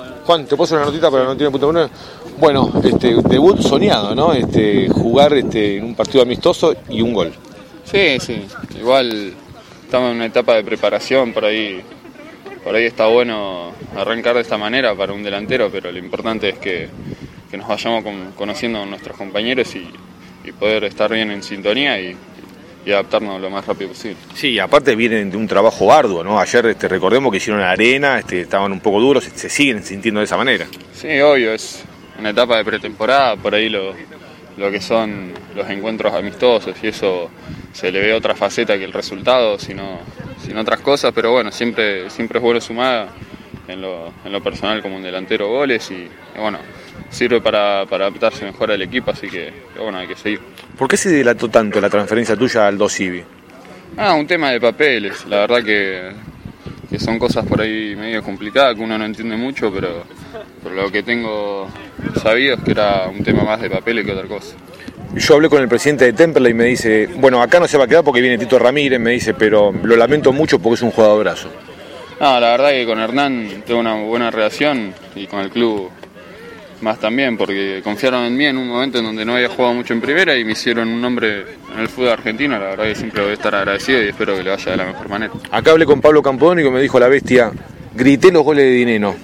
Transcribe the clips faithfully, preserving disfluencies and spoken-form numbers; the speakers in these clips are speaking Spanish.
Juan, ¿te paso una notita para no tiene punto uno? Bueno, este, debut soñado, ¿no? Este, jugar este, en un partido amistoso y un gol. Sí, sí. Igual estamos en una etapa de preparación, por ahí, por ahí está bueno arrancar de esta manera para un delantero, pero lo importante es que, que nos vayamos con, conociendo a nuestros compañeros y, y poder estar bien en sintonía y, y adaptarnos lo más rápido posible. Sí, aparte vienen de un trabajo arduo, ¿no? Ayer este, recordemos que hicieron la arena, este, estaban un poco duros, se siguen sintiendo de esa manera. Sí, obvio, es una etapa de pretemporada, por ahí lo, lo que son los encuentros amistosos y eso se le ve otra faceta que el resultado, sino, sino otras cosas, pero bueno, siempre, siempre es bueno sumar en lo, en lo personal como un delantero goles y, y bueno, sirve para, para adaptarse mejor al equipo, así que, que bueno, hay que seguir. ¿Por qué se dilató tanto la transferencia tuya al dos Civi? Ah, un tema de papeles, la verdad que, que son cosas por ahí medio complicadas, que uno no entiende mucho, pero, pero lo que tengo sabido es que era un tema más de papeles que otra cosa. Yo hablé con el presidente de Temperley y me dice, bueno, acá no se va a quedar porque viene Tito Ramírez, me dice, pero lo lamento mucho porque es un jugadorazo. No, la verdad que con Hernán tengo una buena relación y con el club más también, porque confiaron en mí en un momento en donde no había jugado mucho en primera y me hicieron un nombre en el fútbol argentino. La verdad que siempre voy a estar agradecido y espero que le vaya de la mejor manera. Acá hablé con Pablo Campodónico y me dijo la bestia, grité los goles de Dineno.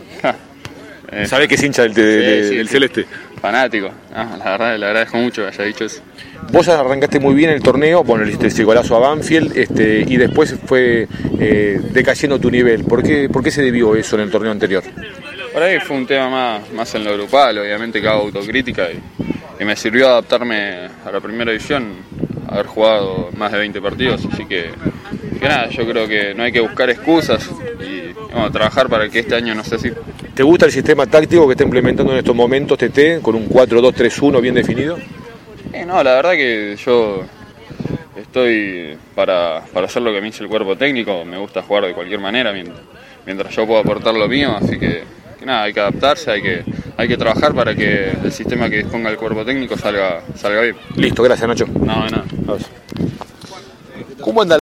eh, ¿Sabés que es hincha del, de, sí, de, sí, del sí. Celeste? Fanático, no, la verdad le agradezco mucho que haya dicho eso. Vos arrancaste muy bien el torneo, bueno, le hiciste ese golazo a Banfield este, y después fue eh, decayendo tu nivel. ¿Por qué, ¿Por qué se debió eso en el torneo anterior? Por ahí fue un tema más, más en lo grupal, obviamente que hago autocrítica y, y me sirvió adaptarme a la primera división, haber jugado más de veinte partidos, así que, que nada, yo creo que no hay que buscar excusas y vamos a trabajar para que este año no sea así. ¿Te gusta el sistema táctico que está implementando en estos momentos T T con un cuatro dos tres uno bien definido? Eh, no, la verdad que yo estoy para, para hacer lo que me dice el cuerpo técnico, me gusta jugar de cualquier manera mientras, mientras yo puedo aportar lo mío, así que, que nada, hay que adaptarse, hay que, hay que trabajar para que el sistema que disponga el cuerpo técnico salga, salga bien. Listo, gracias Nacho. No, de nada. ¿Cómo anda?